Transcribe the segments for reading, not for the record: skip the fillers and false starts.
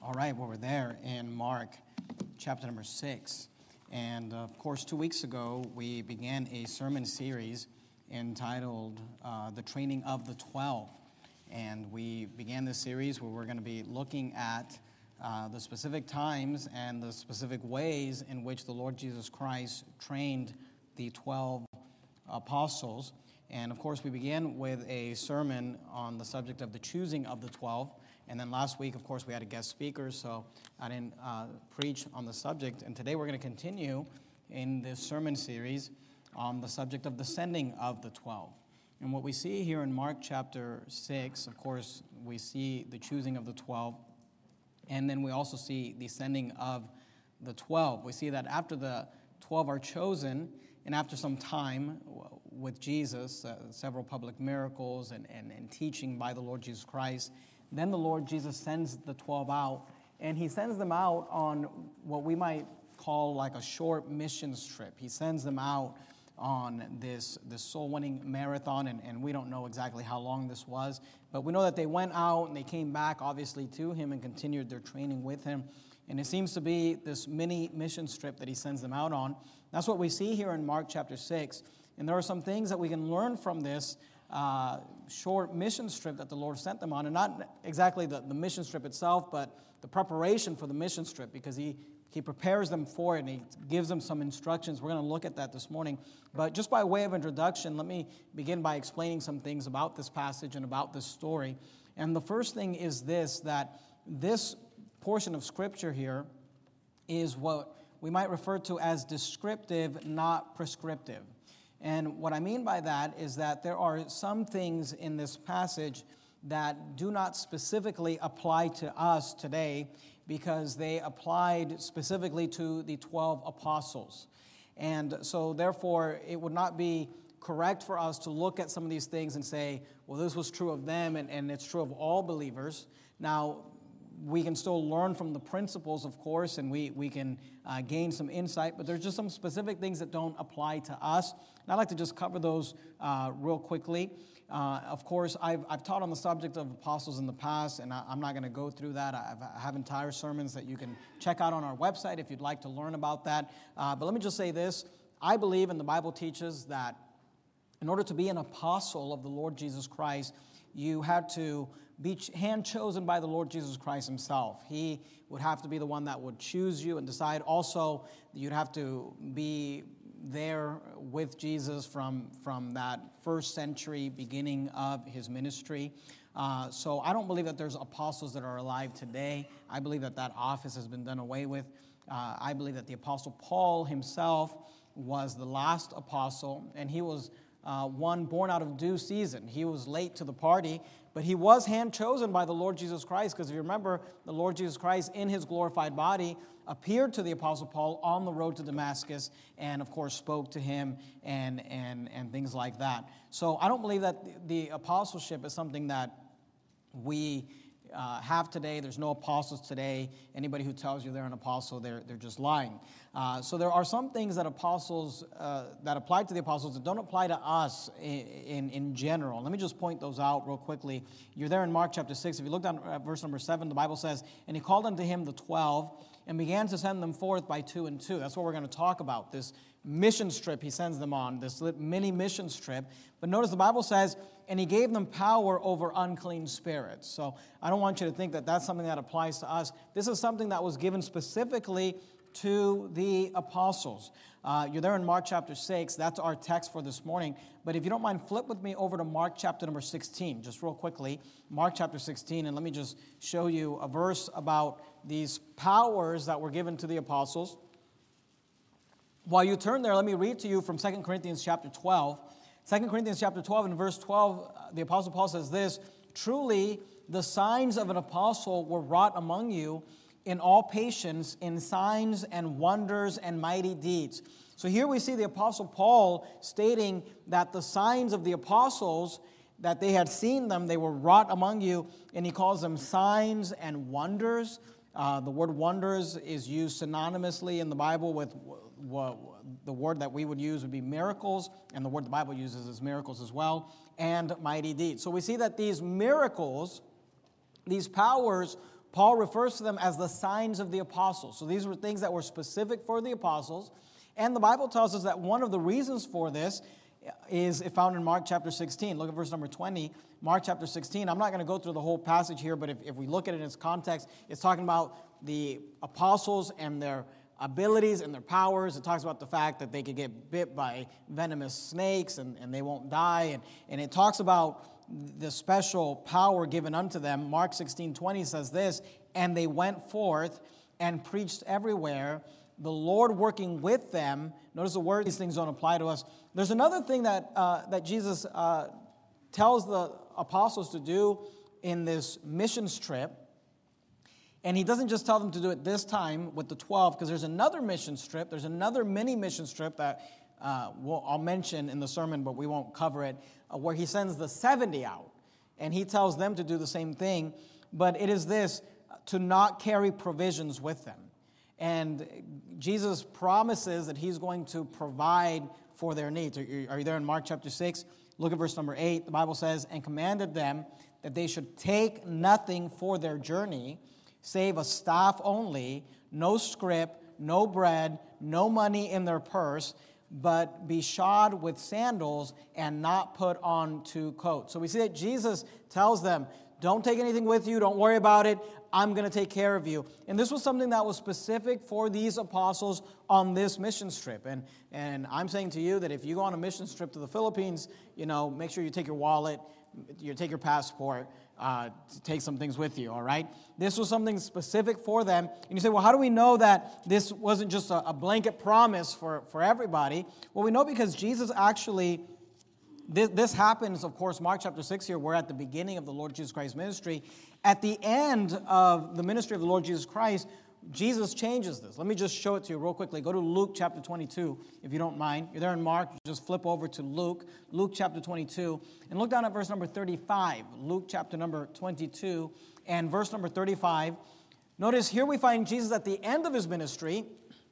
All right, well, we're there in Mark chapter number 6. And of course, 2 weeks ago, we began a sermon series entitled The Training of the 12. And we began this series where we're going to be looking at the specific times and the specific ways in which the Lord Jesus Christ trained the 12 apostles. And of course, we began with a sermon on the subject of the choosing of the 12. And then last week, of course, we had a guest speaker, so I didn't preach on the subject. And today we're going to continue in this sermon series on the subject of the sending of the 12. And what we see here in Mark chapter 6, of course, we see the choosing of the 12. And then we also see the sending of the 12. We see that after the 12 are chosen, and after some time with Jesus, several public miracles and teaching by the Lord Jesus Christ, then the Lord Jesus sends the 12 out, and he sends them out on what we might call like a short missions trip. He sends them out on this soul-winning marathon, and we don't know exactly how long this was, but we know that they went out and they came back, obviously, to him and continued their training with him. And it seems to be this mini mission trip that he sends them out on. That's what we see here in Mark chapter 6. And there are some things that we can learn from this short mission trip that the Lord sent them on. And not exactly the mission trip itself, but the preparation for the mission trip, because he prepares them for it and he gives them some instructions. We're going to look at that this morning. But just by way of introduction, let me begin by explaining some things about this passage and about this story. And the first thing is this, that this portion of Scripture here is what we might refer to as descriptive, not prescriptive. And what I mean by that is that there are some things in this passage that do not specifically apply to us today because they applied specifically to the 12 apostles. And so therefore, it would not be correct for us to look at some of these things and say, well, this was true of them and it's true of all believers. Now, we can still learn from the principles, of course, and we can gain some insight, but there's just some specific things that don't apply to us. And I'd like to just cover those real quickly. Of course, I've taught on the subject of apostles in the past, and I'm not going to go through that. I have entire sermons that you can check out on our website if you'd like to learn about that. But let me just say this. I believe, and the Bible teaches, that in order to be an apostle of the Lord Jesus Christ, you had to be hand-chosen by the Lord Jesus Christ himself. He would have to be the one that would choose you and decide. Also, you'd have to be there with Jesus from that first century beginning of his ministry. So I don't believe that there's apostles that are alive today. I believe that office has been done away with. I believe that the Apostle Paul himself was the last apostle, and he was one born out of due season. He was late to the party, but he was hand-chosen by the Lord Jesus Christ, because if you remember, the Lord Jesus Christ in his glorified body appeared to the Apostle Paul on the road to Damascus and, of course, spoke to him and things like that. So I don't believe that the apostleship is something that we have today. There's no apostles today. Anybody who tells you they're an apostle, they're just lying. So there are some things that apostles that apply to the apostles that don't apply to us in general. Let me just point those out real quickly. You're there in Mark chapter 6. If you look down at verse number 7, the Bible says, "And he called unto him the 12 and began to send them forth by 2 and 2. That's what we're going to talk about, this mission trip he sends them on, this mini mission trip. But notice the Bible says, and he gave them power over unclean spirits. So I don't want you to think that that's something that applies to us. This is something that was given specifically to the apostles. You're there in Mark chapter 6. That's our text for this morning. But if you don't mind, flip with me over to Mark chapter number 16, just real quickly. Mark chapter 16, and let me just show you a verse about these powers that were given to the apostles. While you turn there, let me read to you from 2 Corinthians chapter 12. 2 Corinthians chapter 12 and verse 12, the Apostle Paul says this, "Truly the signs of an apostle were wrought among you in all patience, in signs and wonders and mighty deeds." So here we see the Apostle Paul stating that the signs of the apostles, that they had seen them, they were wrought among you, and he calls them signs and wonders. The word wonders is used synonymously in the Bible with the word that we would use would be miracles, and the word the Bible uses is miracles as well, and mighty deeds. So we see that these miracles, these powers Paul refers to them as the signs of the apostles. So these were things that were specific for the apostles. And the Bible tells us that one of the reasons for this is found in Mark chapter 16. Look at verse number 20. Mark chapter 16. I'm not going to go through the whole passage here, but if we look at it in its context, it's talking about the apostles and their abilities and their powers. It talks about the fact that they could get bit by venomous snakes and they won't die. And it talks about the special power given unto them. Mark 16:20 says this, and they went forth and preached everywhere, the Lord working with them. Notice the word, these things don't apply to us. There's another thing that Jesus tells the apostles to do in this missions trip. And he doesn't just tell them to do it this time with the 12, because there's another missions trip. There's another mini missions trip that I'll mention in the sermon, but we won't cover it, where he sends the 70 out. And he tells them to do the same thing. But it is this, to not carry provisions with them. And Jesus promises that he's going to provide for their needs. Are you there in Mark chapter 6? Look at verse number 8. The Bible says, and commanded them that they should take nothing for their journey, save a staff only, no scrip, no bread, no money in their purse, but be shod with sandals and not put on 2 coats. So we see that Jesus tells them, don't take anything with you, don't worry about it, I'm going to take care of you. And this was something that was specific for these apostles on this missions trip. And I'm saying to you that if you go on a missions trip to the Philippines, make sure you take your wallet, you take your passport, take some things with you, all right? This was something specific for them. And you say, well, how do we know that this wasn't just a blanket promise for everybody? Well, we know because Jesus actually, this happens, of course, Mark chapter 6 here, we're at the beginning of the Lord Jesus Christ's ministry. At the end of the ministry of the Lord Jesus Christ, Jesus changes this. Let me just show it to you real quickly. Go to Luke chapter 22, if you don't mind. You're there in Mark, just flip over to Luke chapter 22, and look down at verse number 35. Luke chapter number 22 and verse number 35. Notice here we find Jesus at the end of his ministry,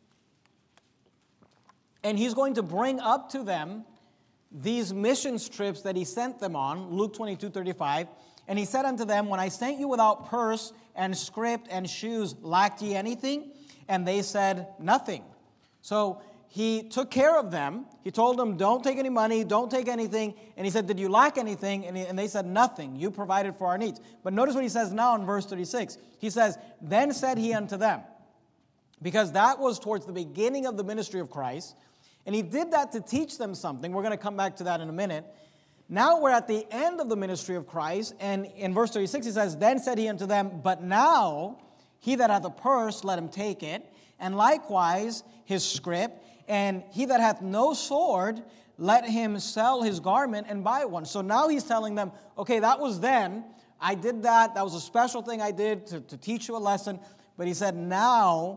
and he's going to bring up to them these missions trips that he sent them on, Luke 22:35. And he said unto them, when I sent you without purse and scrip and shoes, lacked ye anything? And they said, nothing. So he took care of them. He told them, don't take any money, don't take anything. And he said, did you lack anything? And they said, nothing. You provided for our needs. But notice what he says now in verse 36. He says, then said he unto them, because that was towards the beginning of the ministry of Christ. And he did that to teach them something. We're going to come back to that in a minute. Now we're at the end of the ministry of Christ, and in verse 36 he says, then said he unto them, but now he that hath a purse, let him take it, and likewise his scrip, and he that hath no sword, let him sell his garment and buy one. So now he's telling them, okay, that was then, I did that was a special thing I did to teach you a lesson, but he said now,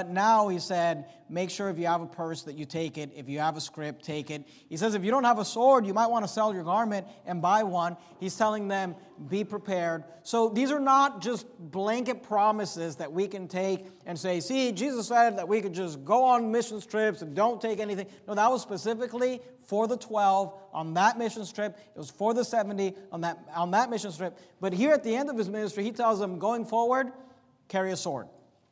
he said, make sure if you have a purse that you take it. If you have a scrip, take it. He says, if you don't have a sword, you might want to sell your garment and buy one. He's telling them, be prepared. So these are not just blanket promises that we can take and say, see, Jesus said that we could just go on missions trips and don't take anything. No, that was specifically for the 12 on that missions trip. It was for the 70 on that missions trip. But here at the end of his ministry, he tells them, going forward, carry a sword.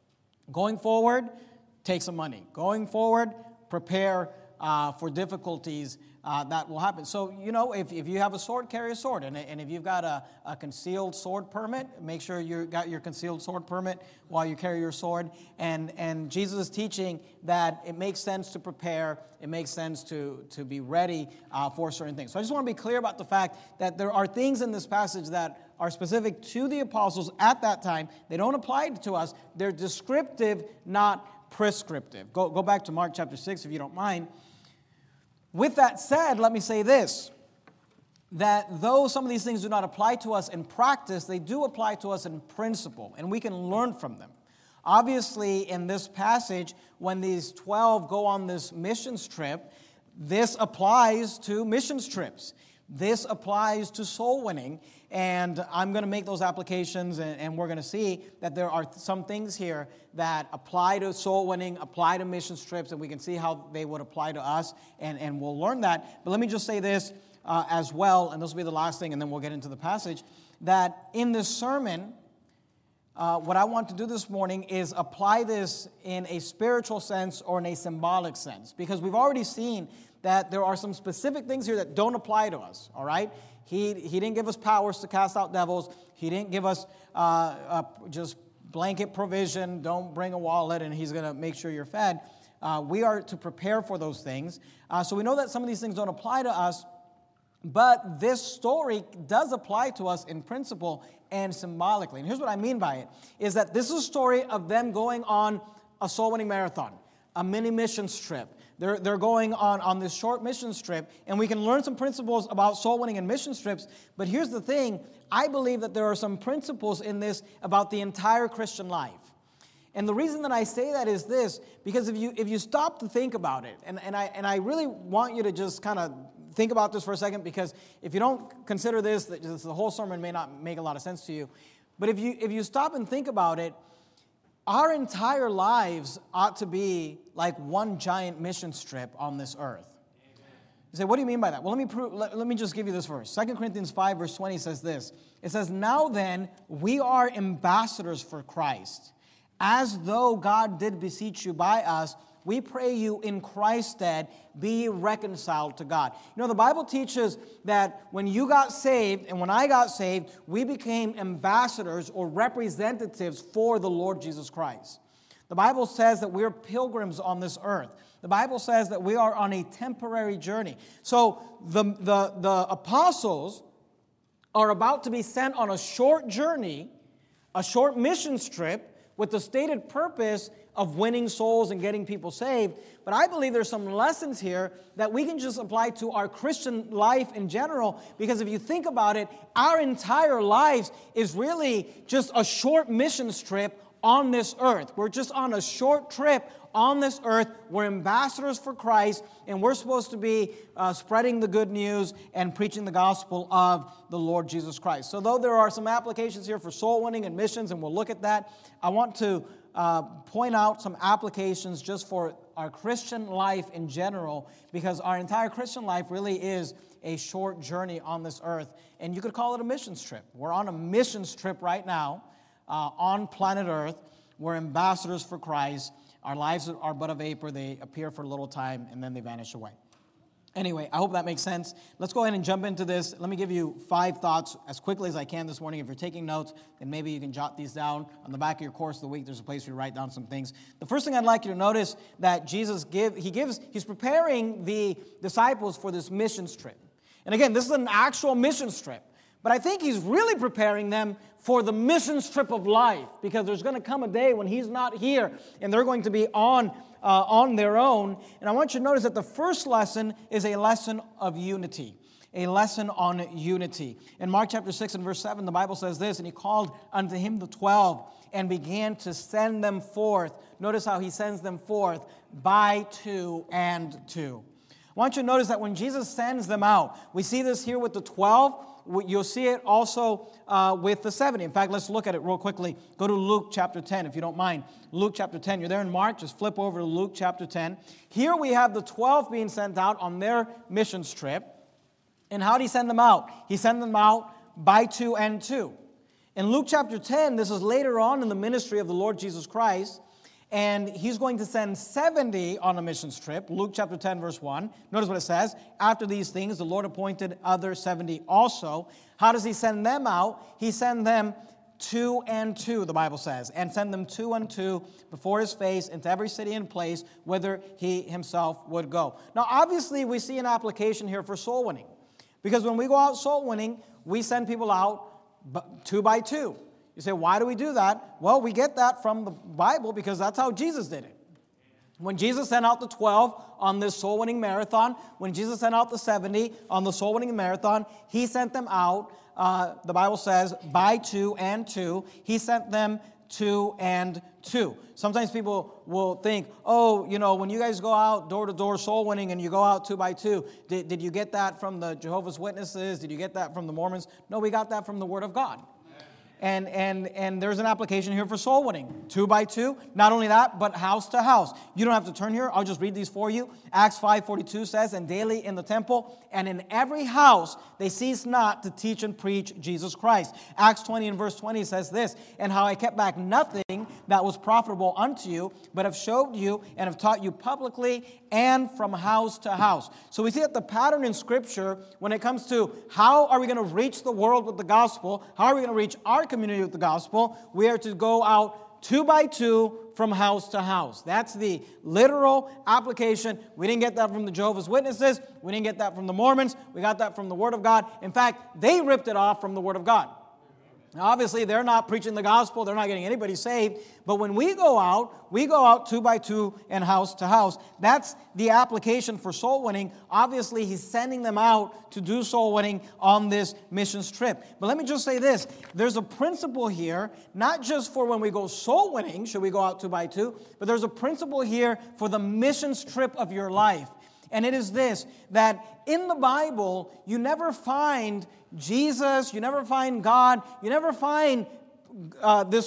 Going forward, take some money. Going forward, prepare for difficulties that will happen. So, if you have a sword, carry a sword. And if you've got a concealed sword permit, make sure you got your concealed sword permit while you carry your sword. And Jesus is teaching that it makes sense to prepare. It makes sense to be ready for certain things. So I just want to be clear about the fact that there are things in this passage that are specific to the apostles at that time. They don't apply to us. They're descriptive, not prescriptive. Go back to Mark chapter 6 if you don't mind. With that said, let me say this, that though some of these things do not apply to us in practice, they do apply to us in principle, and we can learn from them. Obviously, in this passage, when these 12 go on this missions trip, this applies to missions trips. This applies to soul winning, and I'm going to make those applications, and we're going to see that there are some things here that apply to soul winning, apply to mission trips, and we can see how they would apply to us, and we'll learn that. But let me just say this as well, and this will be the last thing, and then we'll get into the passage, that in this sermon, what I want to do this morning is apply this in a spiritual sense or in a symbolic sense, because we've already seen that there are some specific things here that don't apply to us, all right? He didn't give us powers to cast out devils. He didn't give us just blanket provision, don't bring a wallet and he's going to make sure you're fed. We are to prepare for those things. So we know that some of these things don't apply to us, but this story does apply to us in principle and symbolically. And here's what I mean by it, is that this is a story of them going on a soul-winning marathon, a mini missions trip. They're going on this short missions trip, and we can learn some principles about soul-winning and mission trips. But here's the thing, I believe that there are some principles in this about the entire Christian life. And the reason that I say that is this, because if you stop to think about it, and I really want you to just kind of think about this for a second, because if you don't consider this, the whole sermon may not make a lot of sense to you. But if you stop and think about it, our entire lives ought to be like one giant mission trip on this earth. You say, what do you mean by that? Well, let me just give you this verse. 2 Corinthians 5, verse 20 says this. It says, "Now then, we are ambassadors for Christ. As though God did beseech you by us, we pray you in Christ's stead, be reconciled to God." You know, the Bible teaches that when you got saved and when I got saved, we became ambassadors or representatives for the Lord Jesus Christ. The Bible says that we're pilgrims on this earth. The Bible says that we are on a temporary journey. So the apostles are about to be sent on a short journey, a short missions trip, with the stated purpose of winning souls and getting people saved. But I believe there's some lessons here that we can just apply to our Christian life in general, because if you think about it, our entire lives is really just a short missions trip on this earth. We're just on a short trip on this earth. We're ambassadors for Christ, and we're supposed to be spreading the good news and preaching the gospel of the Lord Jesus Christ. So though there are some applications here for soul winning and missions, and we'll look at that, I want to point out some applications just for our Christian life in general, because our entire Christian life really is a short journey on this earth, and you could call it a missions trip. We're on a missions trip right now on planet Earth. We're ambassadors for Christ. Our lives are but a vapor. They appear for a little time, and then they vanish away. Anyway, I hope that makes sense. Let's go ahead and jump into this. Let me give you 5 thoughts as quickly as I can this morning. If you're taking notes, then maybe you can jot these down. On the back of your course of the week, there's a place where you write down some things. The first thing I'd like you to notice that Jesus he's preparing the disciples for this missions trip. And again, this is an actual missions trip. But I think he's really preparing them for the missions trip of life, because there's going to come a day when he's not here and they're going to be on their own. And I want you to notice that the first lesson is a lesson of unity, a lesson on unity. In Mark chapter 6 and verse 7, the Bible says this, "And he called unto him the 12 and began to send them forth." Notice how he sends them forth by 2 and 2. I want you to notice that when Jesus sends them out, we see this here with the 12. You'll see it also with the 70. In fact, let's look at it real quickly. Go to Luke chapter 10, if you don't mind. Luke chapter 10. You're there in Mark. Just flip over to Luke chapter 10. Here we have the 12 being sent out on their missions trip. And how did he send them out? He sent them out by 2 and 2. In Luke chapter 10, this is later on in the ministry of the Lord Jesus Christ. And he's going to send 70 on a missions trip. Luke chapter 10, verse 1. Notice what it says. "After these things, the Lord appointed other 70 also." How does he send them out? He sent them 2 and 2, the Bible says. "And send them 2 and 2 before his face into every city and place whither he himself would go." Now, obviously, we see an application here for soul winning. Because when we go out soul winning, we send people out 2 by 2. You say, why do we do that? Well, we get that from the Bible because that's how Jesus did it. When Jesus sent out the 12 on this soul-winning marathon, when Jesus sent out the 70 on the soul-winning marathon, he sent them out, the Bible says, by 2 and 2. He sent them 2 and 2. Sometimes people will think, oh, you know, when you guys go out door-to-door soul winning and you go out 2 by 2, did you get that from the Jehovah's Witnesses? Did you get that from the Mormons? No, we got that from the Word of God. And there's an application here for soul winning. 2 by 2. Not only that, but house to house. You don't have to turn here. I'll just read these for you. Acts 5:42 says, and daily in the temple and in every house they cease not to teach and preach Jesus Christ. Acts 20 and verse 20 says this, and how I kept back nothing that was profitable unto you, but have showed you and have taught you publicly and from house to house. So we see that the pattern in Scripture when it comes to how are we going to reach the world with the gospel, how are we going to reach our community with the gospel, we are to go out 2 by 2 from house to house. That's the literal application. We didn't get that from the Jehovah's Witnesses. We didn't get that from the Mormons. We got that from the Word of God. In fact, they ripped it off from the Word of God. Now, obviously, they're not preaching the gospel. They're not getting anybody saved. But when we go out 2 by 2 and house to house. That's the application for soul winning. Obviously, he's sending them out to do soul winning on this missions trip. But let me just say this. There's a principle here, not just for when we go soul winning, should we go out 2 by 2, but there's a principle here for the missions trip of your life. And it is this, that in the Bible, you never find Jesus, you never find God, you never find this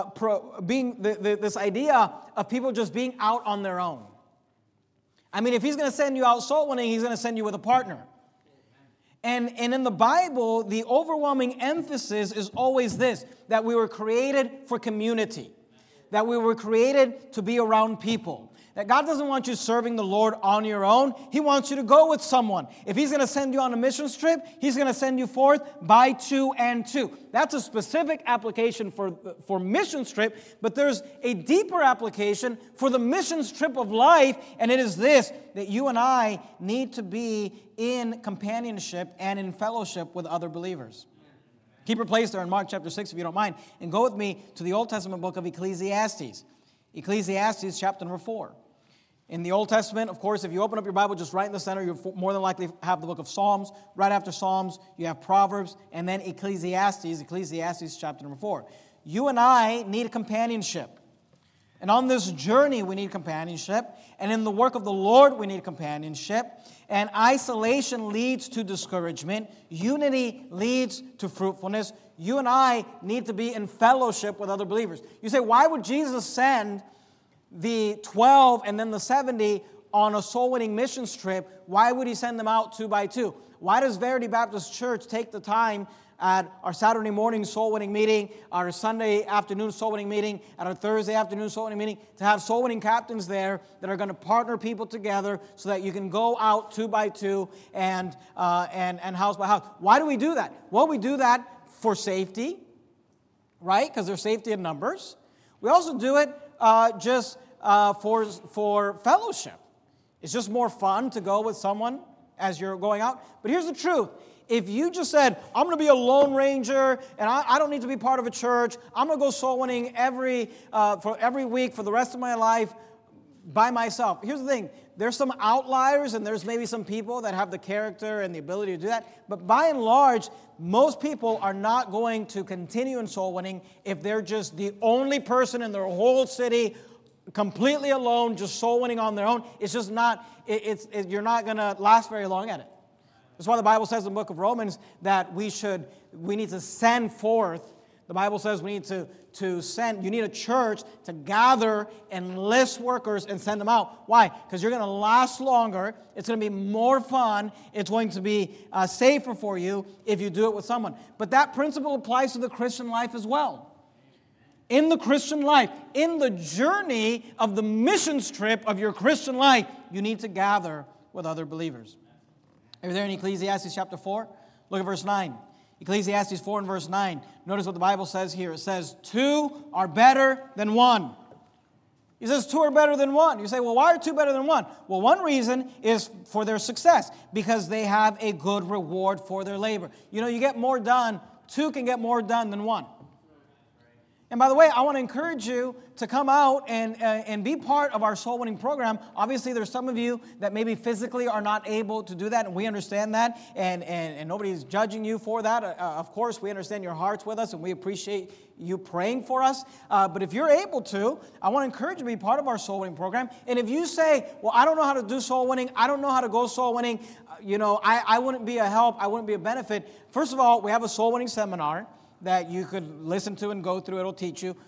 idea of people just being out on their own. I mean, if he's going to send you out soul winning, he's going to send you with a partner. And in the Bible, the overwhelming emphasis is always this, that we were created for community, that we were created to be around people. That God doesn't want you serving the Lord on your own. He wants you to go with someone. If he's going to send you on a missions trip, he's going to send you forth by 2 and 2. That's a specific application for missions trip, but there's a deeper application for the missions trip of life, and it is this, that you and I need to be in companionship and in fellowship with other believers. Keep your place there in Mark chapter 6 if you don't mind, and go with me to the Old Testament book of Ecclesiastes. Ecclesiastes chapter number 4. In the Old Testament, of course, if you open up your Bible just right in the center, you'll more than likely have the book of Psalms. Right after Psalms, you have Proverbs, and then Ecclesiastes chapter number 4. You and I need companionship. And on this journey, we need companionship. And in the work of the Lord, we need companionship. And isolation leads to discouragement. Unity leads to fruitfulness. You and I need to be in fellowship with other believers. You say, why would Jesus send the 12 and then the 70 on a soul-winning missions trip? Why would he send them out 2 by 2? Why does Verity Baptist Church take the time at our Saturday morning soul-winning meeting, our Sunday afternoon soul-winning meeting, at our Thursday afternoon soul-winning meeting, to have soul-winning captains there that are going to partner people together so that you can go out 2 by 2 and house by house? Why do we do that? Well, we do that for safety, right? Because there's safety in numbers. We also do it for fellowship. It's just more fun to go with someone as you're going out. But here's the truth. If you just said, I'm going to be a lone ranger, and I don't need to be part of a church, I'm going to go soul winning every week for the rest of my life by myself. Here's the thing. There's some outliers, and there's maybe some people that have the character and the ability to do that. But by and large, most people are not going to continue in soul winning if they're just the only person in their whole city, completely alone, just soul winning on their own. It's just not, you're not going to last very long at it. That's why the Bible says in the book of Romans that we need to send forth. The Bible says we need to send, you need a church to gather and enlist workers and send them out. Why? Because you're going to last longer. It's going to be more fun. It's going to be safer for you if you do it with someone. But that principle applies to the Christian life as well. In the Christian life, in the journey of the missions trip of your Christian life, you need to gather with other believers. Are you there in Ecclesiastes chapter 4? Look at verse 9. Ecclesiastes 4 and verse 9. Notice what the Bible says here. It says, 2 are better than 1. He says 2 are better than 1. You say, well, why are 2 better than 1? Well, one reason is for their success, because they have a good reward for their labor. You know, you get more done, 2 can get more done than 1. And by the way, I want to encourage you to come out and be part of our soul winning program. Obviously, there's some of you that maybe physically are not able to do that, and we understand that, and nobody's judging you for that. Of course, we understand your hearts with us, and we appreciate you praying for us. But if you're able to, I want to encourage you to be part of our soul winning program. And if you say, well, I don't know how to do soul winning, I don't know how to go soul winning, I wouldn't be a help, I wouldn't be a benefit. First of all, we have a soul winning seminar that you could listen to and go through. It'll teach you.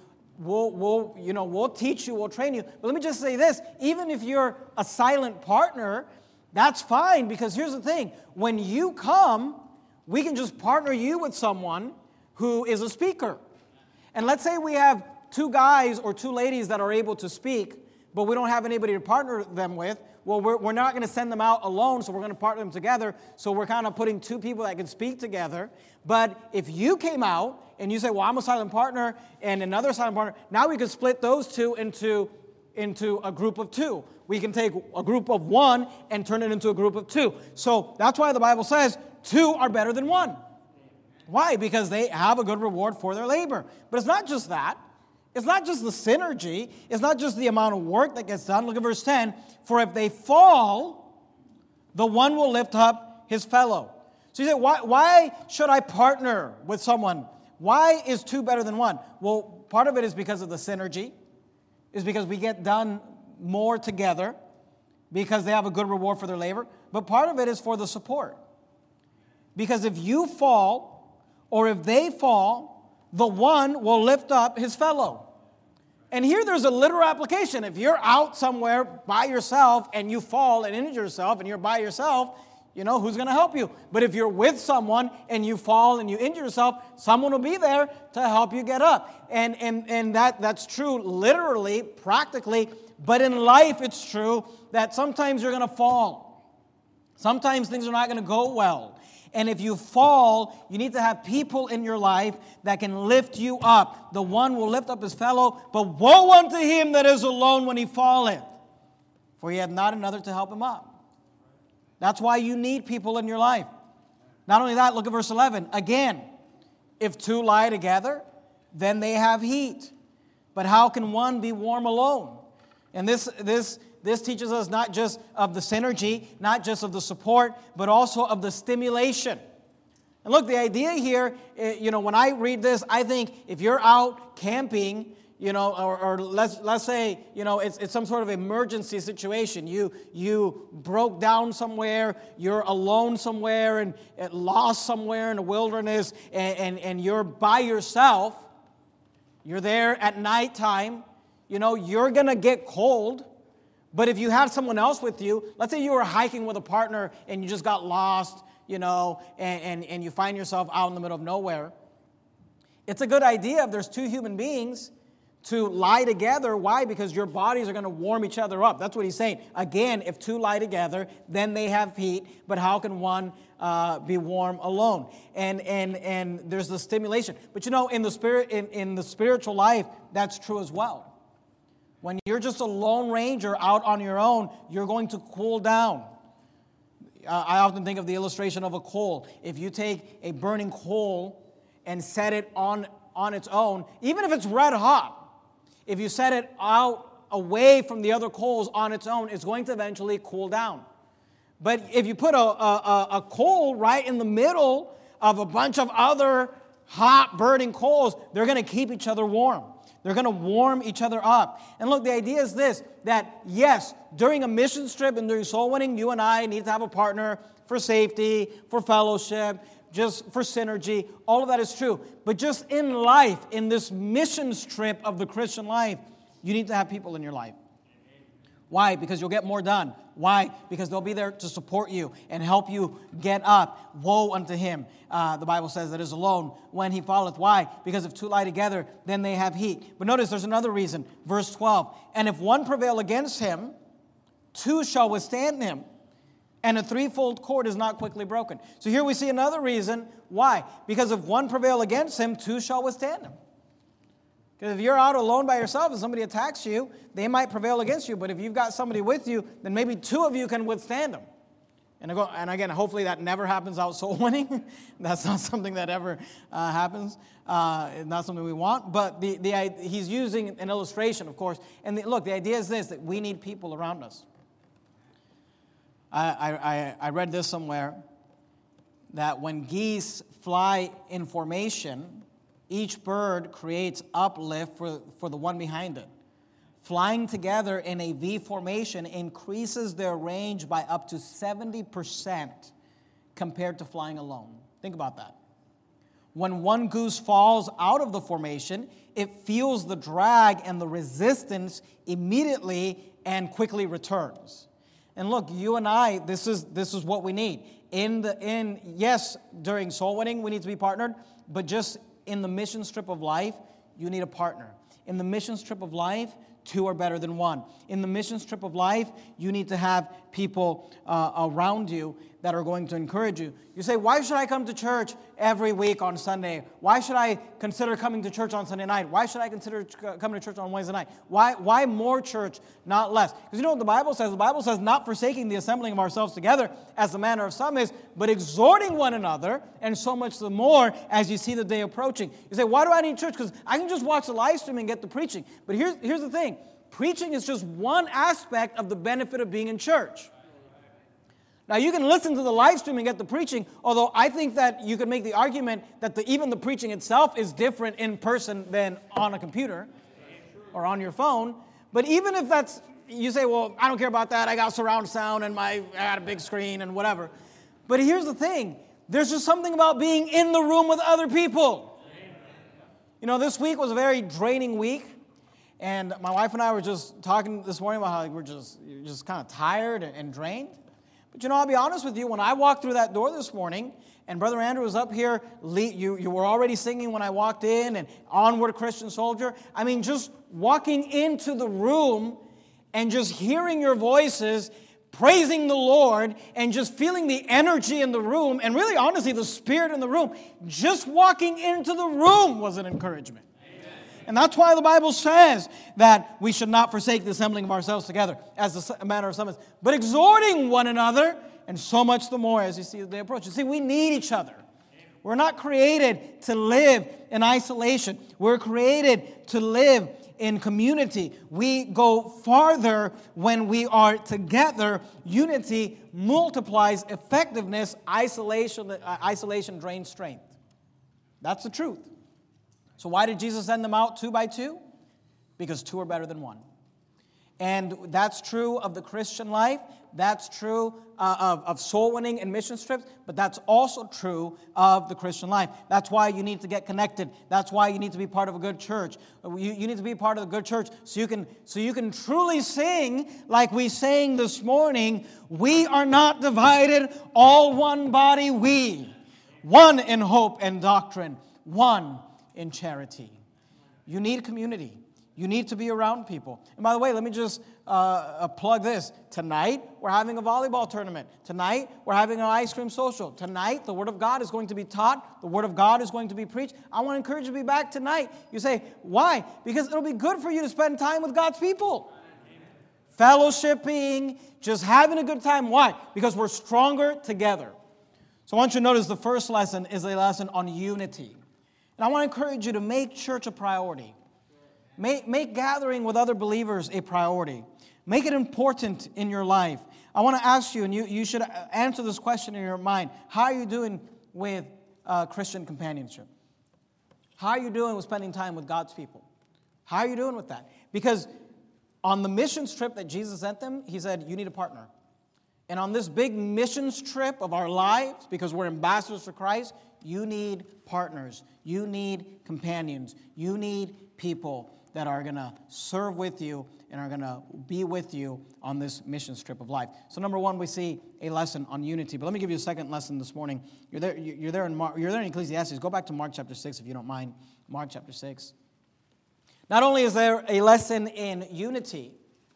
We'll teach you, we'll train you. But let me just say this, even if you're a silent partner, that's fine, because here's the thing. When you come, we can just partner you with someone who is a speaker. And let's say we have 2 guys or 2 ladies that are able to speak, but we don't have anybody to partner them with. Well, we're not going to send them out alone, so we're going to partner them together. So we're kind of putting 2 people that can speak together. But if you came out and you say, well, I'm a silent partner and another silent partner, now we could split those 2 into a group of 2. We can take a group of 1 and turn it into a group of 2. So that's why the Bible says 2 are better than 1. Why? Because they have a good reward for their labor. But it's not just that. It's not just the synergy. It's not just the amount of work that gets done. Look at verse 10. For if they fall, the one will lift up his fellow. So you say, why should I partner with someone? Why is 2 better than 1? Well, part of it is because of the synergy. Is because we get done more together because they have a good reward for their labor. But part of it is for the support. Because if you fall or if they fall, the one will lift up his fellow. And here there's a literal application. If you're out somewhere by yourself and you fall and injure yourself and you're by yourself, who's going to help you? But if you're with someone and you fall and you injure yourself, someone will be there to help you get up. And that's true literally, practically, but in life it's true that sometimes you're going to fall. Sometimes things are not going to go well. And if you fall, you need to have people in your life that can lift you up. The one will lift up his fellow, but woe unto him that is alone when he falleth, for he hath not another to help him up. That's why you need people in your life. Not only that, look at verse 11. Again, if 2 lie together, then they have heat. But how can one be warm alone? And this teaches us not just of the synergy, not just of the support, but also of the stimulation. And look, the idea here, when I read this, I think if you're out camping, or let's say, it's some sort of emergency situation. You broke down somewhere, you're alone somewhere and lost somewhere in the wilderness, and you're by yourself. You're there at nighttime. You're going to get cold. But if you have someone else with you, let's say you were hiking with a partner and you just got lost, and you find yourself out in the middle of nowhere. It's a good idea if there's 2 human beings to lie together. Why? Because your bodies are going to warm each other up. That's what he's saying. Again, if 2 lie together, then they have heat. But how can one be warm alone? And there's the stimulation. But in the spiritual life, that's true as well. When you're just a lone ranger out on your own, you're going to cool down. I often think of the illustration of a coal. If you take a burning coal and set it on its own, even if it's red hot, if you set it out away from the other coals on its own, it's going to eventually cool down. But if you put a coal right in the middle of a bunch of other hot burning coals, they're going to keep each other warm. They're going to warm each other up. And look, the idea is this, that yes, during a mission trip and during soul winning, you and I need to have a partner for safety, for fellowship, just for synergy. All of that is true. But just in life, in this mission trip of the Christian life, you need to have people in your life. Why? Because you'll get more done. Why? Because they'll be there to support you and help you get up. Woe unto him, the Bible says, that is alone when he falleth. Why? Because if 2 lie together, then they have heat. But notice there's another reason. Verse 12. And if 1 prevail against him, 2 shall withstand him. And a 3-fold cord is not quickly broken. So here we see another reason. Why? Because if 1 prevail against him, 2 shall withstand him. Because if you're out alone by yourself and somebody attacks you, they might prevail against you. But if you've got somebody with you, then maybe 2 of you can withstand them. And again, hopefully that never happens out soul winning. That's not something that ever happens. It's not something we want. But he's using an illustration, of course. And look, the idea is this, that we need people around us. I read this somewhere, that when geese fly in formation, each bird creates uplift for the one behind it. Flying together in a V formation increases their range by up to 70% compared to flying alone. Think about that. When one goose falls out of the formation, it feels the drag and the resistance immediately and quickly returns. And look, you and I, this is what we need. Yes, during soul winning, we need to be partnered, but just in the mission trip of life, you need a partner. In the mission trip of life, two are better than one. In the mission trip of life, you need to have people around you that are going to encourage you. You say, why should I come to church every week on Sunday? Why should I consider coming to church on Sunday night? Why should I consider coming to church on Wednesday night? Why more church, not less? Because you know what the Bible says? The Bible says, not forsaking the assembling of ourselves together, as the manner of some is, but exhorting one another, and so much the more as you see the day approaching. You say, why do I need church? Because I can just watch the live stream and get the preaching. But here's the thing. Preaching is just one aspect of the benefit of being in church. Now, you can listen to the live stream and get the preaching, although I think that you could make the argument that even the preaching itself is different in person than on a computer or on your phone. But even if that's, you say, well, I don't care about that. I got surround sound and I got a big screen and whatever. But here's the thing. There's just something about being in the room with other people. You know, this week was a very draining week. And my wife and I were just talking this morning about how we're just kind of tired and drained. But you know, I'll be honest with you, when I walked through that door this morning, and Brother Andrew was up here, you were already singing when I walked in, and Onward Christian Soldier. I mean, just walking into the room and just hearing your voices, praising the Lord, and just feeling the energy in the room, and really, honestly, the spirit in the room, just walking into the room was an encouragement. And that's why the Bible says that we should not forsake the assembling of ourselves together, as a manner of some is, but exhorting one another, and so much the more as you see the day approach. You see, we need each other. We're not created to live in isolation. We're created to live in community. We go farther when we are together. Unity multiplies effectiveness. Isolation drains strength. That's the truth. So why did Jesus send them out 2 by 2? Because 2 are better than 1. And that's true of the Christian life. That's true of soul winning and mission trips. But that's also true of the Christian life. That's why you need to get connected. That's why you need to be part of a good church. You need to be part of a good church so you can truly sing like we sang this morning. We are not divided, all one body we. One in hope and doctrine. One in charity. You need community. You need to be around people. And by the way, let me just plug this. Tonight, we're having a volleyball tournament. Tonight, we're having an ice cream social. Tonight, the Word of God is going to be taught. The Word of God is going to be preached. I want to encourage you to be back tonight. You say, why? Because it'll be good for you to spend time with God's people. Fellowshipping, just having a good time. Why? Because we're stronger together. So I want you to notice the first lesson is a lesson on unity. And I want to encourage you to make church a priority. Make gathering with other believers a priority. Make it important in your life. I want to ask you, and you should answer this question in your mind. How are you doing with Christian companionship? How are you doing with spending time with God's people? How are you doing with that? Because on the missions trip that Jesus sent them, He said, you need a partner. And on this big missions trip of our lives, because we're ambassadors for Christ, you need partners. You need companions. You need people that are going to serve with you and are going to be with you on this mission trip of life. So number one, we see a lesson on unity. But let me give you a second lesson this morning. You're there in Ecclesiastes. Go back to Mark chapter 6 if you don't mind. Mark chapter 6. Not only is there a lesson in unity,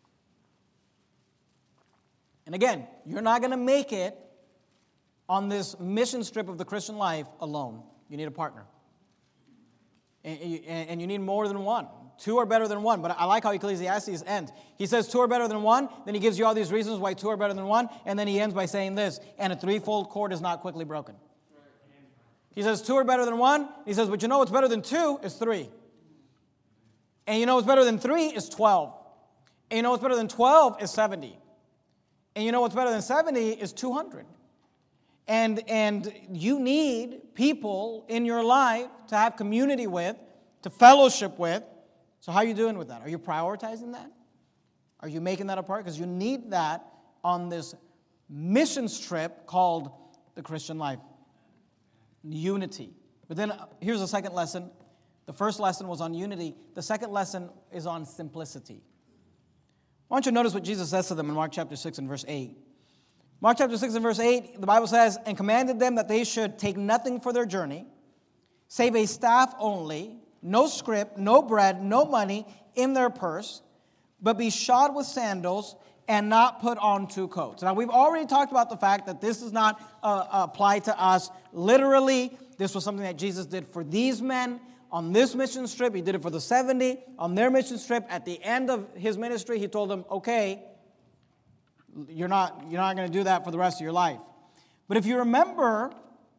and again, you're not going to make it on this mission trip of the Christian life alone. You need a partner. And you need more than one. 2 are better than 1. But I like how Ecclesiastes ends. He says 2 are better than 1. Then he gives you all these reasons why 2 are better than 1. And then he ends by saying this. And a threefold cord is not quickly broken. He says 2 are better than 1. He says, but you know what's better than 2 is 3. And you know what's better than 3 is 12. And you know what's better than 12 is 70. And you know what's better than 70 is 200. And you need people in your life to have community with, to fellowship with. So how are you doing with that? Are you prioritizing that? Are you making that a part? Because you need that on this missions trip called the Christian life. Unity. But then here's the second lesson. The first lesson was on unity. The second lesson is on simplicity. I want you to notice what Jesus says to them in Mark chapter 6 and verse 8. Mark chapter 6 and verse 8, the Bible says, "And commanded them that they should take nothing for their journey, save a staff only, no scrip, no bread, no money in their purse, but be shod with sandals and not put on 2 coats." Now, we've already talked about the fact that this does not apply to us literally. This was something that Jesus did for these men on this mission trip. He did it for the 70 on their mission trip. At the end of his ministry, he told them, okay, you're not going to do that for the rest of your life. But if you remember,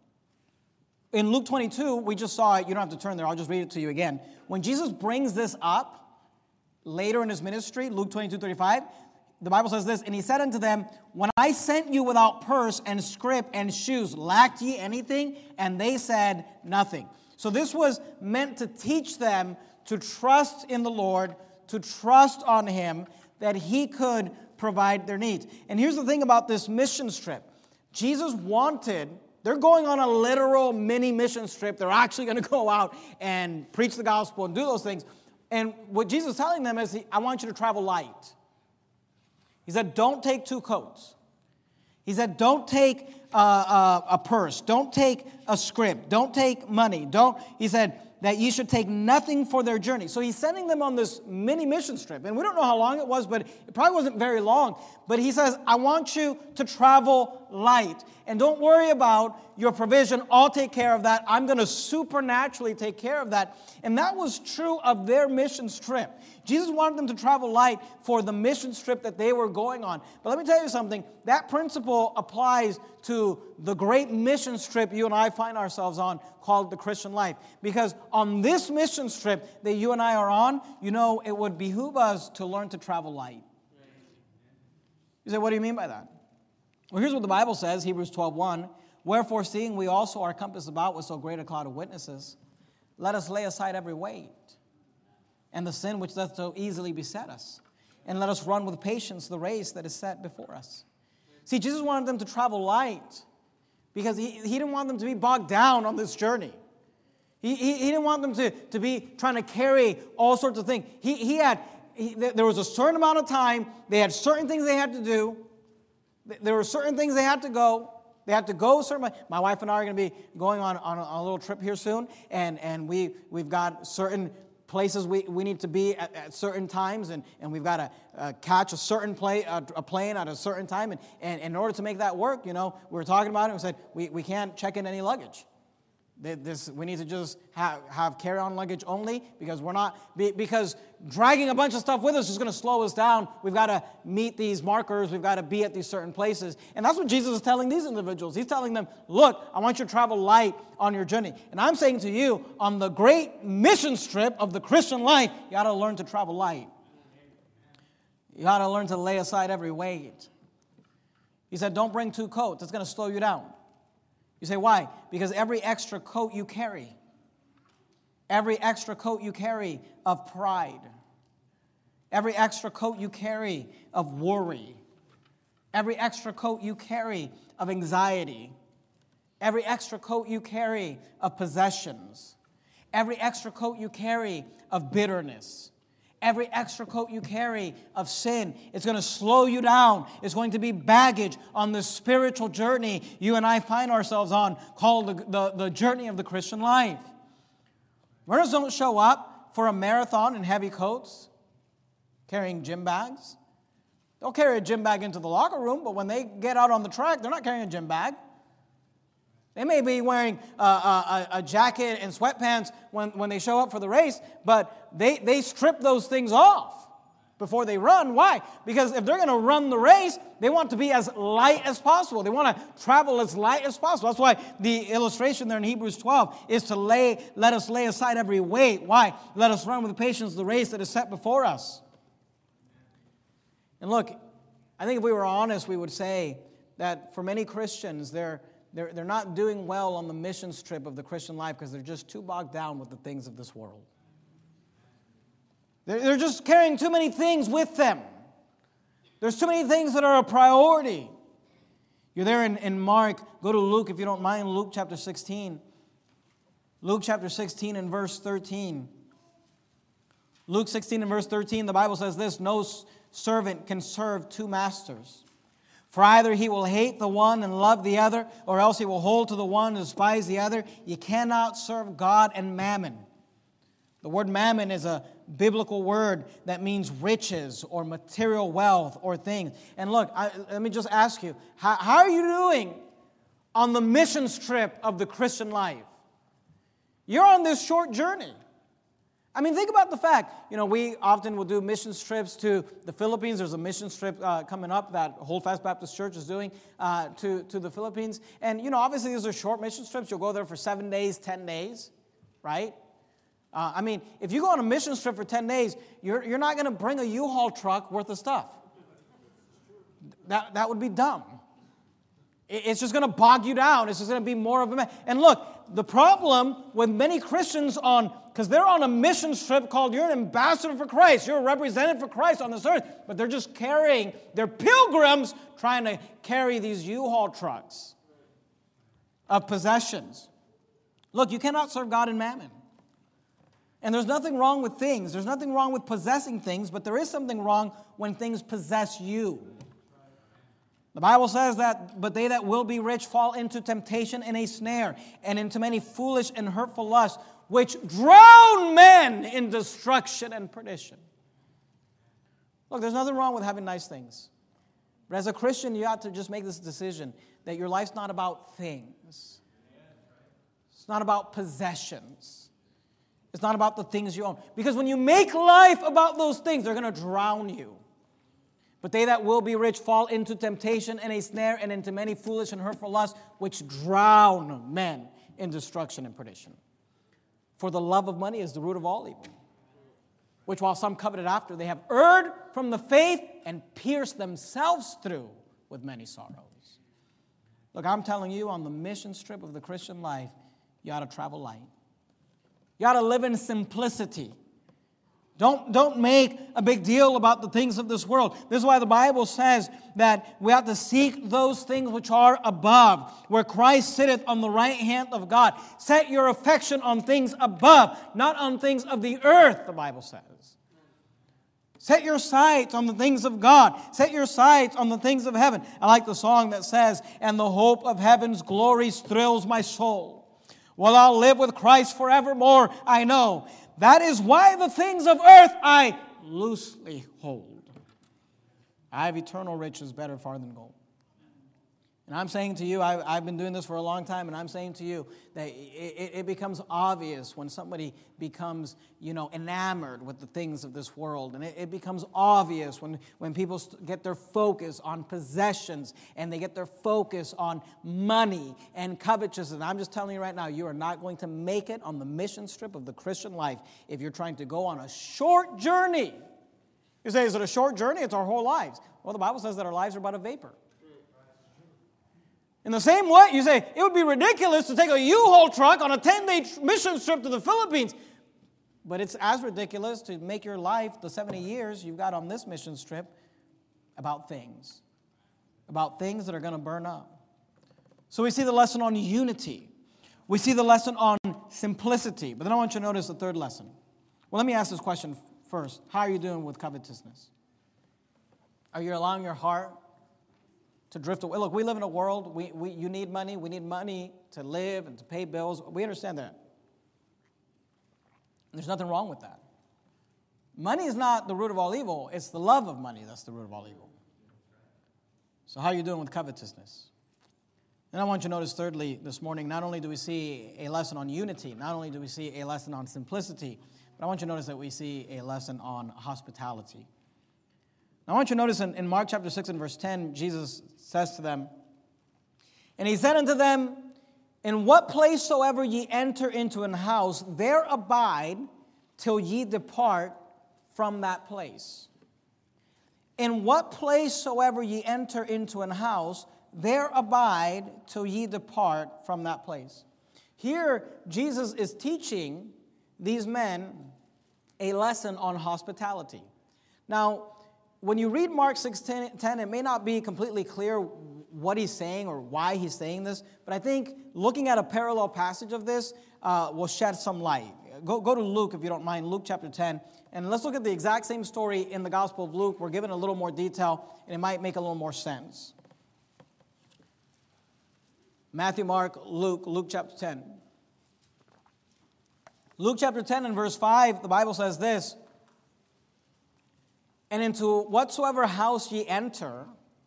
in Luke 22, we just saw it. You don't have to turn there. I'll just read it to you again. When Jesus brings this up later in his ministry, Luke 22:35, the Bible says this, "And he said unto them, When I sent you without purse and scrip and shoes, lacked ye anything? And they said, Nothing." So this was meant to teach them to trust in the Lord, to trust on him, that he could provide their needs. And here's the thing about this mission trip. Jesus wanted, they're going on a literal mini mission trip. They're actually going to go out and preach the gospel and do those things. And what Jesus is telling them is, I want you to travel light. He said, don't take 2 coats. He said, don't take a purse. Don't take a scrip. Don't take money. He said that you should take nothing for their journey. So he's sending them on this mini mission trip. And we don't know how long it was, but it probably wasn't very long. But he says, I want you to travel light. And don't worry about your provision. I'll take care of that. I'm going to supernaturally take care of that. And that was true of their mission trip. Jesus wanted them to travel light for the mission trip that they were going on. But let me tell you something. That principle applies to the great mission trip you and I find ourselves on, called the Christian life. Because on this mission trip that you and I are on, it would behoove us to learn to travel light. You say, what do you mean by that? Well, here's what the Bible says, Hebrews 12:1. "Wherefore, seeing we also are compassed about with so great a cloud of witnesses, let us lay aside every weight and the sin which doth so easily beset us, and let us run with patience the race that is set before us." See, Jesus wanted them to travel light because he didn't want them to be bogged down on this journey. He didn't want them to be trying to carry all sorts of things. There was a certain amount of time. They had certain things they had to do. There were certain things they had to go. They had to go certain way. My wife and I are going to be going on a little trip here soon, and we've got certain places we need to be at certain times, and we've got to catch a certain plane at a certain time, and in order to make that work, we were talking about it, and we said we can't check in any luggage. We need to just have carry-on luggage only because dragging a bunch of stuff with us is going to slow us down. We've got to meet these markers. We've got to be at these certain places. And that's what Jesus is telling these individuals. He's telling them, look, I want you to travel light on your journey. And I'm saying to you, on the great mission trip of the Christian life, you got to learn to travel light. You got to learn to lay aside every weight. He said, don't bring 2 coats. It's going to slow you down. You say, why? Because every extra coat you carry of pride, every extra coat you carry of worry, every extra coat you carry of anxiety, every extra coat you carry of possessions, every extra coat you carry of bitterness, every extra coat you carry of sin, it's going to slow you down. It's going to be baggage on the spiritual journey you and I find ourselves on, called the journey of the Christian life. Runners don't show up for a marathon in heavy coats, carrying gym bags. They'll carry a gym bag into the locker room, but when they get out on the track, they're not carrying a gym bag. They may be wearing a jacket and sweatpants when they show up for the race, but they strip those things off before they run. Why? Because if they're going to run the race, they want to be as light as possible. They want to travel as light as possible. That's why the illustration there in Hebrews 12 is to let us lay aside every weight. Why? Let us run with patience the race that is set before us. And look, I think if we were honest, we would say that for many Christians, they're not doing well on the missions trip of the Christian life because they're just too bogged down with the things of this world. They're just carrying too many things with them. There's too many things that are a priority. You're there in Mark. Go to Luke if you don't mind, Luke chapter 16. Luke chapter 16 and verse 13. Luke 16 and verse 13, the Bible says this, no servant can serve two masters. For either he will hate the one and love the other, or else he will hold to the one and despise the other. You cannot serve God and mammon. The word mammon is a biblical word that means riches or material wealth or things. And look, let me just ask you, how are you doing on the missions trip of the Christian life? You're on this short journey. I mean, think about the fact, we often will do missions trips to the Philippines. There's a missions trip coming up that Holdfast Baptist Church is doing to the Philippines. And, obviously these are short missions trips. You'll go there for 7 days, 10 days, right? If you go on a missions trip for 10 days, you're not going to bring a U-Haul truck worth of stuff. That would be dumb. It's just going to bog you down. It's just going to be more of a mess. And look, the problem with many Christians because they're on a missions trip called you're an ambassador for Christ. You're a representative for Christ on this earth. But they're just they're pilgrims trying to carry these U-Haul trucks of possessions. Look, you cannot serve God and mammon. And there's nothing wrong with things. There's nothing wrong with possessing things, but there is something wrong when things possess you. The Bible says that, but they that will be rich fall into temptation and a snare, and into many foolish and hurtful lusts, which drown men in destruction and perdition. Look, there's nothing wrong with having nice things. But as a Christian, you have to just make this decision that your life's not about things. It's not about possessions. It's not about the things you own. Because when you make life about those things, they're going to drown you. But they that will be rich fall into temptation and a snare and into many foolish and hurtful lusts, which drown men in destruction and perdition. For the love of money is the root of all evil, which while some coveted after, they have erred from the faith and pierced themselves through with many sorrows. Look, I'm telling you, on the mission trip of the Christian life, you ought to travel light. You ought to live in simplicity. Don't make a big deal about the things of this world. This is why the Bible says that we have to seek those things which are above, where Christ sitteth on the right hand of God. Set your affection on things above, not on things of the earth, the Bible says. Set your sights on the things of God. Set your sights on the things of heaven. I like the song that says, and the hope of heaven's glories thrills my soul. Well, I'll live with Christ forevermore, I know. That is why the things of earth I loosely hold. I have eternal riches better far than gold. And I'm saying to you, I've been doing this for a long time, and I'm saying to you that it becomes obvious when somebody becomes, enamored with the things of this world. And it becomes obvious when people get their focus on possessions and they get their focus on money and covetousness. And I'm just telling you right now, you are not going to make it on the mission trip of the Christian life if you're trying to go on a short journey. You say, is it a short journey? It's our whole lives. Well, the Bible says that our lives are but a vapor. In the same way, you say, it would be ridiculous to take a U-Haul truck on a 10-day mission trip to the Philippines. But it's as ridiculous to make your life, the 70 years you've got on this mission trip, about things that are going to burn up. So we see the lesson on unity. We see the lesson on simplicity. But then I want you to notice the third lesson. Well, let me ask this question first. How are you doing with covetousness? Are you allowing your heart to drift away? Look, we live in a world, you need money. We need money to live and to pay bills. We understand that. There's nothing wrong with that. Money is not the root of all evil. It's the love of money that's the root of all evil. So how are you doing with covetousness? And I want you to notice thirdly this morning, not only do we see a lesson on unity, not only do we see a lesson on simplicity, but I want you to notice that we see a lesson on hospitality. I want you to notice in Mark chapter 6 and verse 10, Jesus says to them, and he said unto them, in what place soever ye enter into an house, there abide till ye depart from that place. In what place soever ye enter into an house, there abide till ye depart from that place. Here, Jesus is teaching these men a lesson on hospitality. Now, when you read Mark 6:10, it may not be completely clear what he's saying or why he's saying this, but I think looking at a parallel passage of this, will shed some light. Go to Luke, if you don't mind, Luke chapter 10. And let's look at the exact same story in the Gospel of Luke. We're given a little more detail, and it might make a little more sense. Matthew, Mark, Luke chapter 10. Luke chapter 10 and verse 5, the Bible says this, "And into whatsoever house ye enter,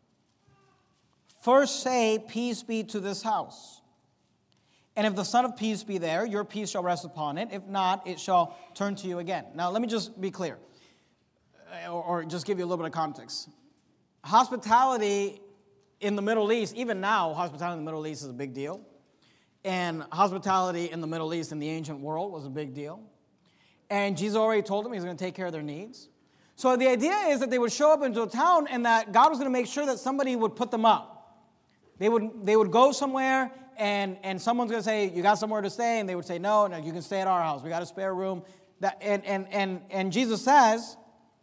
first say, Peace be to this house. And if the Son of Peace be there, your peace shall rest upon it. If not, it shall turn to you again." Now, let me just be clear, or just give you a little bit of context. Hospitality in the Middle East, even now, hospitality in the Middle East is a big deal. And hospitality in the Middle East in the ancient world was a big deal. And Jesus already told them He's going to take care of their needs. So the idea is that they would show up into a town and that God was going to make sure that somebody would put them up. They would go somewhere and someone's going to say, "You got somewhere to stay?" And they would say, no, you can stay at our house. We got a spare room. And Jesus says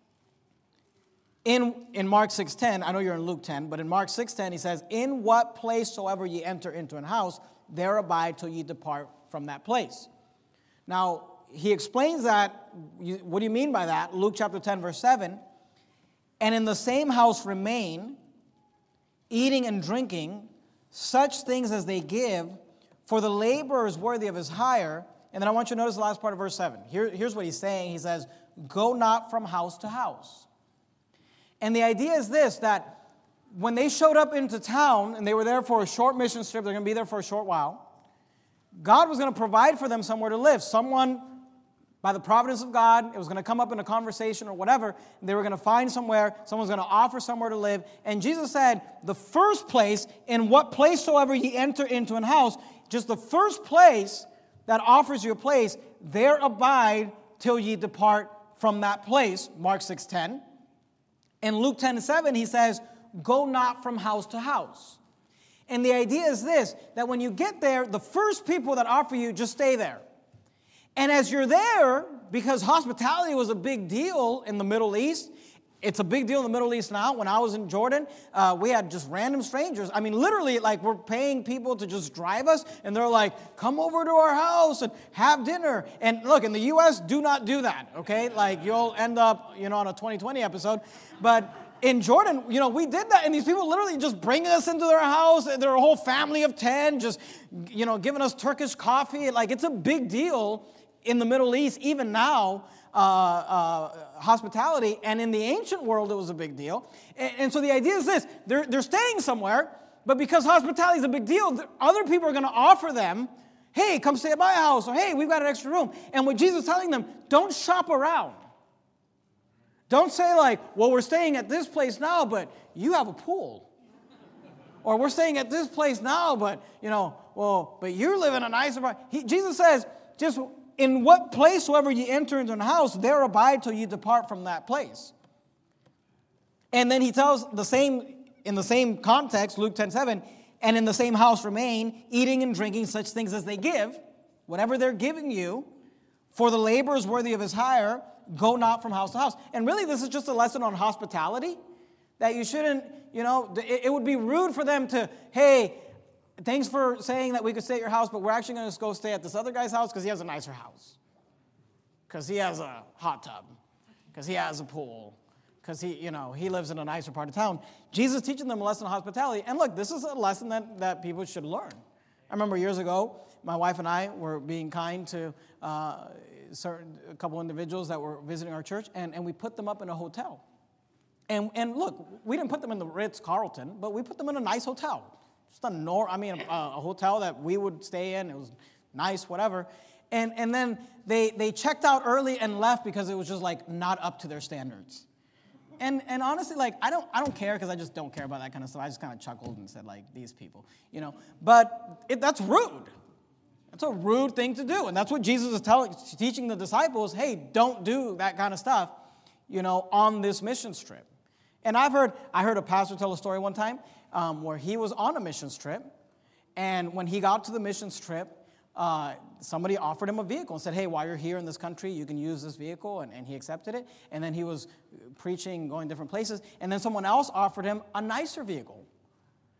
in Mark 6:10, I know you're in Luke 10, but in Mark 6:10 He says, "In what place soever ye enter into an house, there abide till ye depart from that place." Now, He explains that. What do you mean by that? Luke chapter 10, verse 7, "And in the same house remain, eating and drinking, such things as they give, for the laborer is worthy of his hire." And then I want you to notice the last part of verse 7. Here's what He's saying. He says, "Go not from house to house." And the idea is this, that when they showed up into town, and they were there for a short mission trip, they're going to be there for a short while, God was going to provide for them somewhere to live. Someone, by the providence of God, it was going to come up in a conversation or whatever. They were going to find somewhere. Someone's going to offer somewhere to live. And Jesus said, the first place, in what place soever ye enter into an house, just the first place that offers you a place, there abide till ye depart from that place. Mark 6:10. In Luke 10:7, He says, "Go not from house to house." And the idea is this, that when you get there, the first people that offer you, just stay there. And as you're there, because hospitality was a big deal in the Middle East, it's a big deal in the Middle East now. When I was in Jordan, we had just random strangers. I mean, literally, like, we're paying people to just drive us, and they're like, "Come over to our house and have dinner." And look, in the U.S., do not do that, okay? Like, you'll end up, on a 2020 episode. But in Jordan, we did that, and these people literally just bring us into their house. They're a whole family of 10, just, giving us Turkish coffee. Like, it's a big deal in the Middle East, even now, hospitality, and in the ancient world, it was a big deal. And so the idea is this, they're staying somewhere, but because hospitality is a big deal, other people are going to offer them, "Hey, come stay at my house," or "Hey, we've got an extra room." And what Jesus is telling them, don't shop around. Don't say like, "Well, we're staying at this place now, but you have a pool." Or "We're staying at this place now, but, but you're living in a nicer part." Jesus says, just, "In what place soever ye enter into an house, there abide till ye depart from that place." And then He tells in the same context, Luke 10:7, "And in the same house remain, eating and drinking such things as they give," whatever they're giving you, "for the laborer is worthy of his hire, go not from house to house." And really, this is just a lesson on hospitality, that you shouldn't, it would be rude for them to, "Hey, thanks for saying that we could stay at your house, but we're actually going to go stay at this other guy's house because he has a nicer house, because he has a hot tub, because he has a pool, because he lives in a nicer part of town." Jesus is teaching them a lesson on hospitality. And look, this is a lesson that people should learn. I remember years ago, my wife and I were being kind to a couple individuals that were visiting our church, and we put them up in a hotel. And look, we didn't put them in the Ritz-Carlton, but we put them in a nice hotel. Just a hotel that we would stay in. It was nice, whatever. And then they checked out early and left because it was just like not up to their standards. And honestly, like, I don't care, because I just don't care about that kind of stuff. I just kind of chuckled and said, like, these people, But that's rude. That's a rude thing to do. And that's what Jesus is teaching the disciples. Hey, don't do that kind of stuff, on this missions trip. And I heard a pastor tell a story one time where he was on a missions trip. And when he got to the missions trip, somebody offered him a vehicle and said, "Hey, while you're here in this country, you can use this vehicle." And he accepted it. And then he was preaching, going different places. And then someone else offered him a nicer vehicle.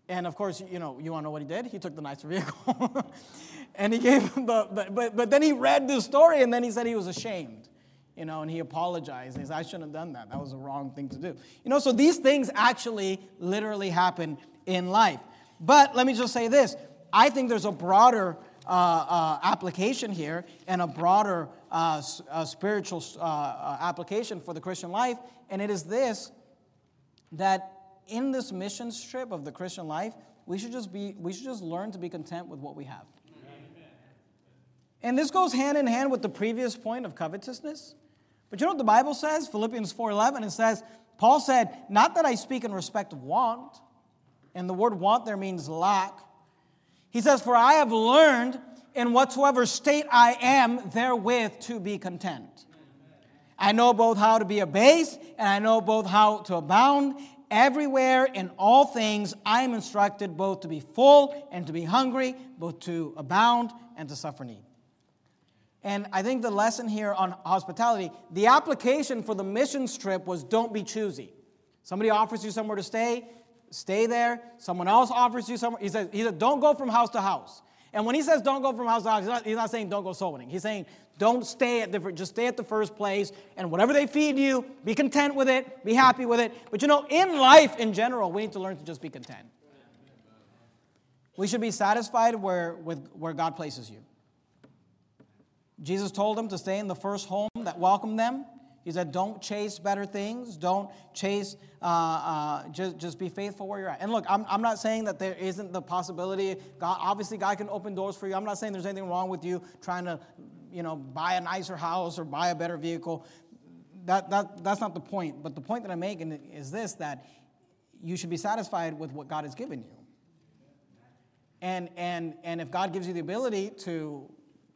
And of course, you want to know what he did? He took the nicer vehicle. And he gave him but then he read the story, and then he said he was ashamed. And he apologized. He said, I shouldn't have done that. That was the wrong thing to do. So these things actually literally happen in life. But let me just say this. I think there's a broader application here and a broader spiritual application for the Christian life. And it is this, that in this mission trip of the Christian life, we should just learn to be content with what we have. Amen. And this goes hand in hand with the previous point of covetousness. But you know what the Bible says? Philippians 4:11, it says, Paul said, not that I speak in respect of want, and the word want there means lack. He says, for I have learned in whatsoever state I am therewith to be content. I know both how to be abased, and I know both how to abound. Everywhere in all things I am instructed both to be full and to be hungry, both to abound and to suffer need. And I think the lesson here on hospitality, the application for the mission trip was don't be choosy. Somebody offers you somewhere to stay there. Someone else offers you somewhere. He said, don't go from house to house. And when he says don't go from house to house, he's not saying don't go soul winning. He's saying don't stay just stay at the first place, and whatever they feed you, be content with it, be happy with it. But in life in general, we need to learn to just be content. We should be satisfied where God places you. Jesus told them to stay in the first home that welcomed them. He said, don't chase better things. Don't chase, just be faithful where you're at. And look, I'm not saying that there isn't the possibility. Obviously, God can open doors for you. I'm not saying there's anything wrong with you trying to, buy a nicer house or buy a better vehicle. That's not the point. But the point that I'm making is this, that you should be satisfied with what God has given you. And if God gives you the ability to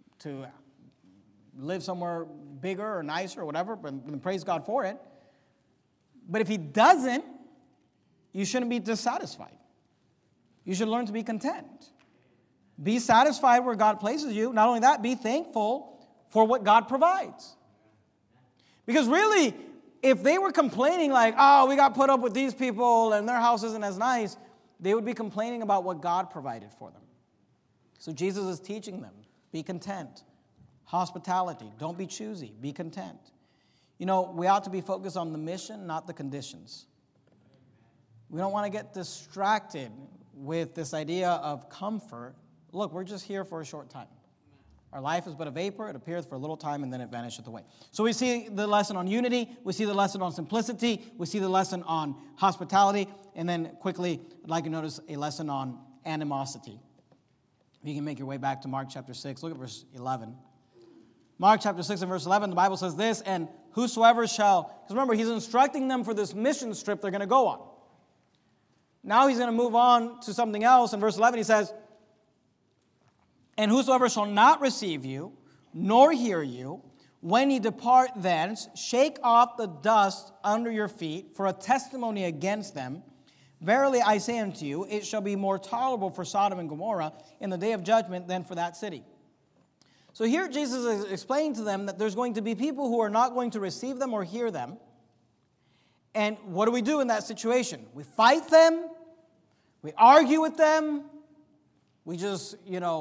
live somewhere bigger or nicer or whatever, and praise God for it. But if he doesn't, you shouldn't be dissatisfied. You should learn to be content. Be satisfied where God places you. Not only that, be thankful for what God provides. Because really, if they were complaining like, oh, we got put up with these people and their house isn't as nice, they would be complaining about what God provided for them. So Jesus is teaching them, be content. Hospitality, don't be choosy, be content. We ought to be focused on the mission, not the conditions. We don't want to get distracted with this idea of comfort. Look, we're just here for a short time. Our life is but a vapor. It appears for a little time and then it vanisheth away. So we see the lesson on unity. We see the lesson on simplicity. We see the lesson on hospitality. And then quickly, I'd like you to notice a lesson on animosity. If you can make your way back to Mark chapter 6, look at verse 11. Mark chapter 6 and verse 11, the Bible says this, and whosoever shall, because remember, he's instructing them for this mission trip they're going to go on. Now he's going to move on to something else. In verse 11 he says, and whosoever shall not receive you, nor hear you, when ye depart thence, shake off the dust under your feet for a testimony against them. Verily I say unto you, it shall be more tolerable for Sodom and Gomorrah in the day of judgment than for that city. So here Jesus is explaining to them that there's going to be people who are not going to receive them or hear them. And what do we do in that situation? We fight them. We argue with them. We just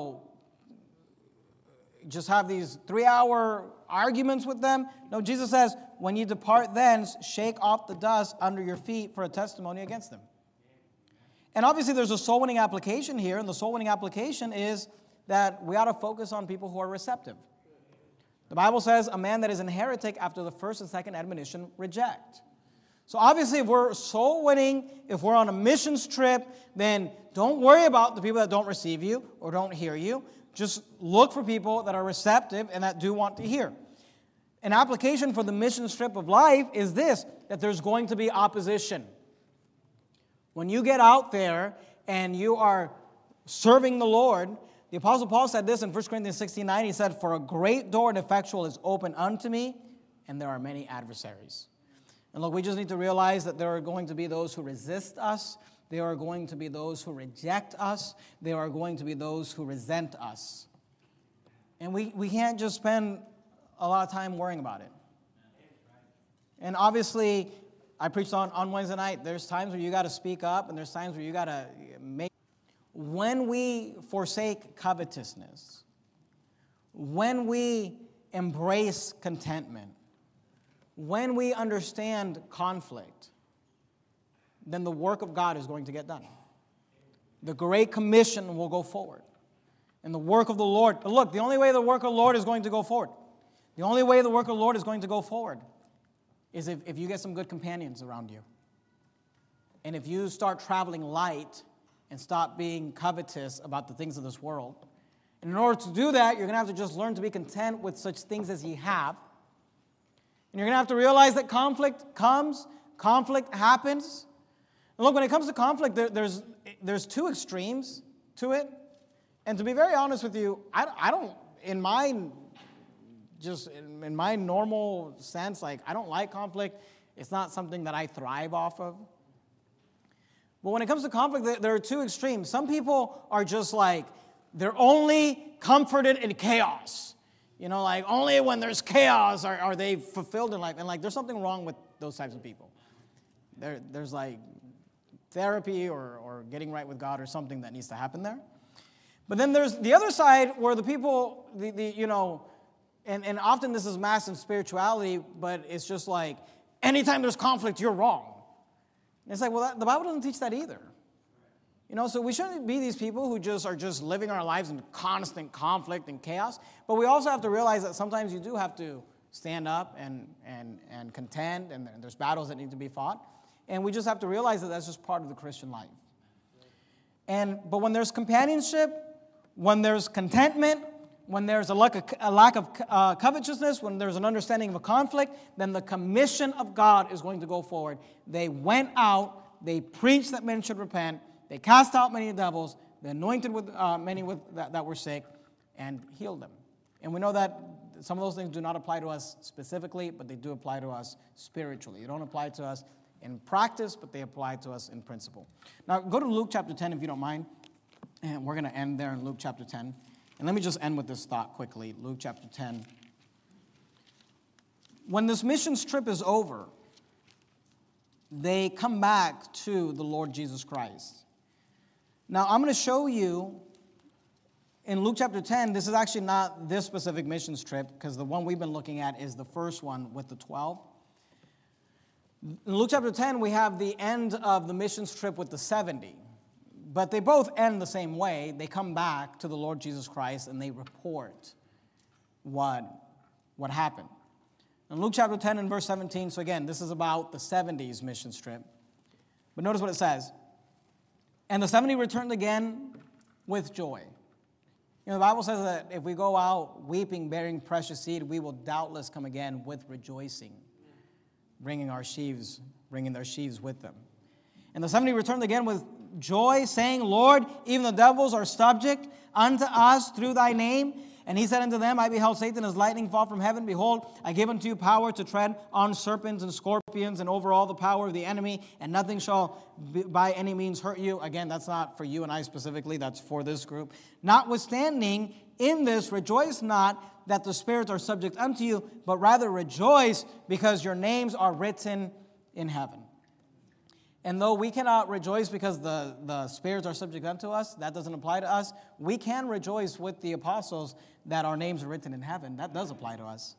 have these 3-hour arguments with them. No, Jesus says, when you depart thence, shake off the dust under your feet for a testimony against them. And obviously there's a soul winning application here, and the soul winning application is that we ought to focus on people who are receptive. The Bible says, a man that is an heretic after the first and second admonition reject. So obviously if we're soul winning, if we're on a missions trip, then don't worry about the people that don't receive you or don't hear you. Just look for people that are receptive and that do want to hear. An application for the missions trip of life is this, that there's going to be opposition. When you get out there and you are serving the Lord, the Apostle Paul said this in 1 Corinthians 16:9. He said, for a great door and effectual is open unto me, and there are many adversaries. And look, we just need to realize that there are going to be those who resist us. There are going to be those who reject us. There are going to be those who resent us. And we can't just spend a lot of time worrying about it. And obviously, I preached on Wednesday night. There's times where you got to speak up, and there's times where you got to make. When we forsake covetousness, when we embrace contentment, when we understand conflict, then the work of God is going to get done. The Great Commission will go forward. And the work of the Lord, but look, the only way the work of the Lord is going to go forward, the only way the work of the Lord is going to go forward is if you get some good companions around you. And if you start traveling light and stop being covetous about the things of this world. And in order to do that, you're going to have to just learn to be content with such things as ye have. And you're going to have to realize that conflict comes, conflict happens. And look, when it comes to conflict, there's two extremes to it. And to be very honest with you, I don't, in my normal sense, like, I don't like conflict. It's not something that I thrive off of. But when it comes to conflict, there are two extremes. Some people are just like, they're only comforted in chaos. You know, like, only when there's chaos are they fulfilled in life. And, like, there's something wrong with those types of people. There's like, therapy or getting right with God or something that needs to happen there. But then there's the other side where the people, and often this is masked in spirituality, but it's just like, anytime there's conflict, you're wrong. And it's like, well, the Bible doesn't teach that either. You know, so we shouldn't be these people who are just living our lives in constant conflict and chaos. But we also have to realize that sometimes you do have to stand up and contend, and there's battles that need to be fought. And we just have to realize that that's just part of the Christian life. But when there's companionship, when there's contentment, when there's a lack of covetousness, when there's an understanding of a conflict, then the commission of God is going to go forward. They went out, they preached that men should repent, they cast out many devils, they anointed with many that were sick, and healed them. And we know that some of those things do not apply to us specifically, but they do apply to us spiritually. They don't apply to us in practice, but they apply to us in principle. Now, go to Luke chapter 10 if you don't mind. And we're going to end there in Luke chapter 10. And let me just end with this thought quickly. Luke chapter 10. When this missions trip is over, they come back to the Lord Jesus Christ. Now, I'm going to show you in Luke chapter 10, this is actually not this specific missions trip, because the one we've been looking at is the first one with the 12. In Luke chapter 10, we have the end of the missions trip with the 70. But they both end the same way. They come back to the Lord Jesus Christ and they report what happened. In Luke chapter 10 and verse 17, so again, this is about the 70s missions trip. But notice what it says. And the 70 returned again with joy. You know, the Bible says that if we go out weeping, bearing precious seed, we will doubtless come again with rejoicing, bringing their sheaves with them. And the 70 returned again with joy, saying, Lord, even the devils are subject unto us through thy name. And he said unto them, I beheld Satan as lightning fall from heaven. Behold, I give unto you power to tread on serpents and scorpions and over all the power of the enemy, and nothing shall by any means hurt you. Again, that's not for you and I specifically, that's for this group. Notwithstanding, in this rejoice not that the spirits are subject unto you, but rather rejoice because your names are written in heaven. And though we cannot rejoice because the spirits are subject unto us, that doesn't apply to us, we can rejoice with the apostles that our names are written in heaven. That does apply to us.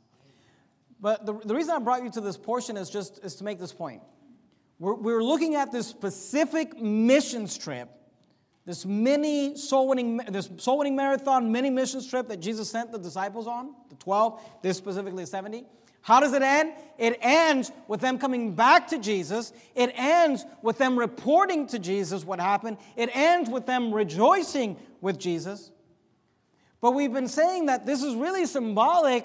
But the reason I brought you to this portion is to make this point. We're looking at this specific missions trip, this soul winning marathon mini missions trip that Jesus sent the disciples on, the 12, this specifically 70. How does it end? It ends with them coming back to Jesus. It ends with them reporting to Jesus what happened. It ends with them rejoicing with Jesus. But we've been saying that this is really symbolic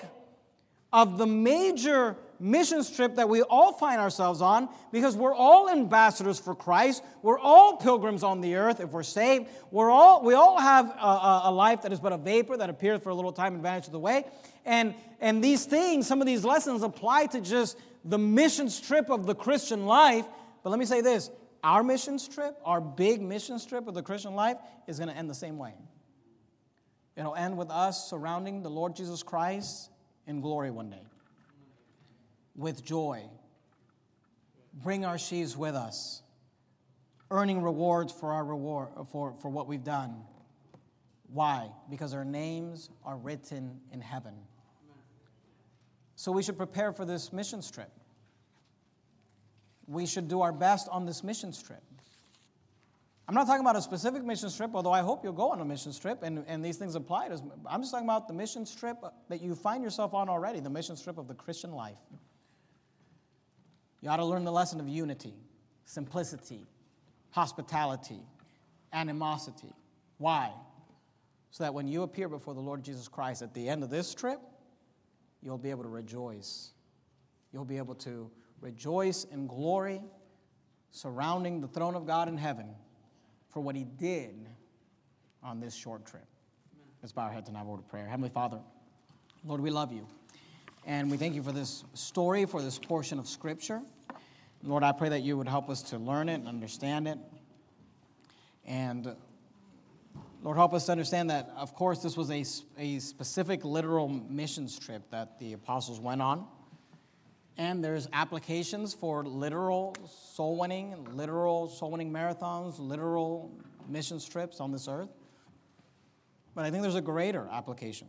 of the major missions trip that we all find ourselves on, because we're all ambassadors for Christ. We're all pilgrims on the earth if we're saved. We all have a life that is but a vapor that appears for a little time and vanishes away. And these things, some of these lessons apply to just the missions trip of the Christian life. But let me say this, our missions trip, our big missions trip of the Christian life is going to end the same way. It'll end with us surrounding the Lord Jesus Christ in glory one day, with joy, bring our sheaves with us, earning rewards for our reward for what we've done. Why? Because our names are written in heaven. So we should prepare for this missions trip. We should do our best on this missions trip. I'm not talking about a specific missions trip, although I hope you'll go on a missions trip, and these things apply to us. I'm just talking about the missions trip that you find yourself on already, the missions trip of the Christian life. You ought to learn the lesson of unity, simplicity, hospitality, animosity. Why? So that when you appear before the Lord Jesus Christ at the end of this trip, you'll be able to rejoice. You'll be able to rejoice in glory surrounding the throne of God in heaven for what he did on this short trip. Let's bow our heads and have a word of prayer. Heavenly Father, Lord, we love you. And we thank you for this story, for this portion of Scripture. Lord, I pray that you would help us to learn it and understand it. And Lord, help us to understand that, of course, this was a specific literal missions trip that the apostles went on. And there's applications for literal soul winning marathons, literal missions trips on this earth. But I think there's a greater application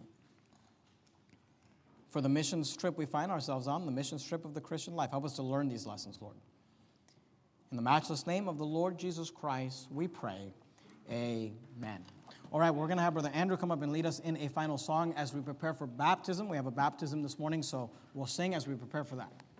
for the missions trip we find ourselves on, the missions trip of the Christian life. Help us to learn these lessons, Lord. In the matchless name of the Lord Jesus Christ, we pray. Amen. All right, we're going to have Brother Andrew come up and lead us in a final song as we prepare for baptism. We have a baptism this morning, so we'll sing as we prepare for that.